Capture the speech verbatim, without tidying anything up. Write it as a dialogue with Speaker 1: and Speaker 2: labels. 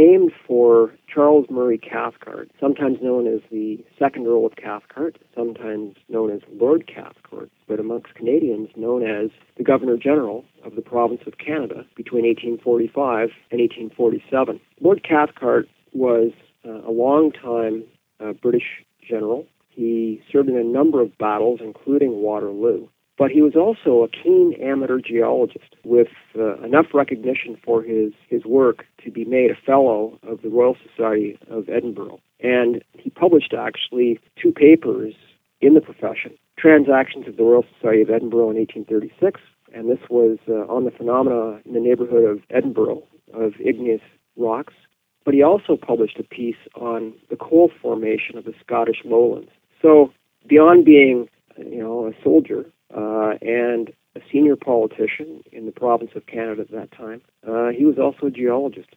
Speaker 1: named for Charles Murray Cathcart, sometimes known as the second Earl of Cathcart, sometimes known as Lord Cathcart, but amongst Canadians known as the Governor-General of the province of Canada between eighteen forty-five and eighteen forty-seven. Lord Cathcart was uh, a long-time uh, British general. He served in a number of battles, including Waterloo. But he was also a keen amateur geologist with uh, enough recognition for his, his work to be made a fellow of the Royal Society of Edinburgh. And he published actually two papers in the profession, Transactions of the Royal Society of Edinburgh in eighteen thirty-six, and this was uh, on the phenomena in the neighborhood of Edinburgh of igneous rocks. But he also published a piece on the coal formation of the Scottish lowlands. So beyond being, you know, a soldier, Uh, and a senior politician in the province of Canada at that time. Uh, he was also a geologist.